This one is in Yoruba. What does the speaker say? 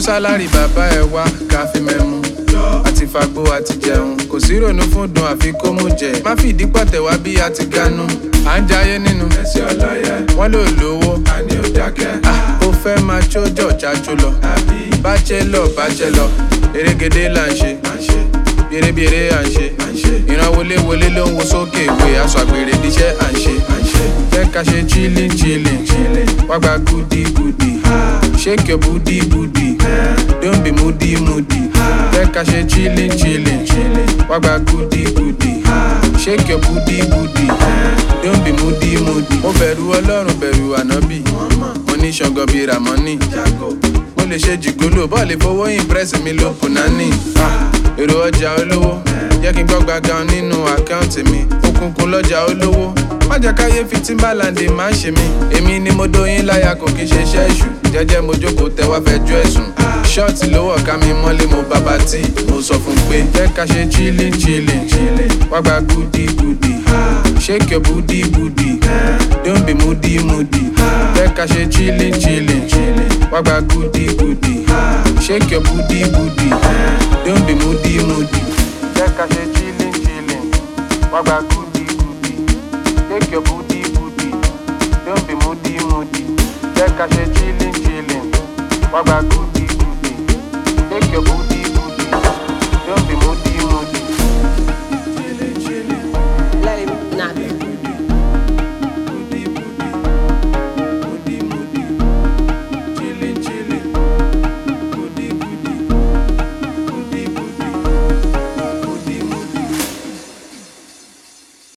sálárì bàbá ẹ wá ká fi mẹ́mu àti fagbó àti jẹun kò sí ronú fún dùn àfi kó mú jẹ má fìdí pọ̀tẹ̀ wá bí a ti ganu à ń jayé nínú ẹsẹ̀ ọlọ́yẹ wọ́n lò lówó àní ò dákẹ́ ó fẹ́ máa jójọ́ jájú lọ bachelor erégedé là ń ṣe bèrèbèrè à ń ṣe ìran wọlé ló ń wo sókè ìwé aṣọ àgbèrè díṣẹ́ à ń ṣe jẹ́ ká ṣe chillin wá gba goody shake your booty don't be moody jẹ́ ká ṣe chillin wá gba goody shake your booty don't be moody mo bẹ̀rù ọlọ́run bẹ̀rù ànábì mo ní ṣọ̀ngàn bíi ramoni mo lè ṣe jìgólò bọ́ọ̀lì fowó impress mi ló punani èrò ọjà olówó jẹ́ kí n gbọ́ gbàgán nínú àkáǹtì mi òkùnkùn lọ́jà olówó má jẹ́ káyé fi Timberland má ṣe mí èmi ni mo dóyin láyà kò kí ṣe iṣẹ́ ìṣù jẹ́jẹ́ mo jókòó tẹ́wọ́ fẹjọ́ ẹ̀sùn ṣọ́ọ̀tì ló wọ̀ ká mi mọ́lé mo bàbá tí mo sọ fún pé jẹ́ ká ṣe chillin wá gba goody shake your booty don't be moody jẹ́ ká ṣe chillin wá gba goody shake your booty don't be moody jẹ́ ká ṣe chillin wá gba goody shake your booty don't be moody jẹ́ ká ṣe chillin wá gba goody shake your booty don't be moody.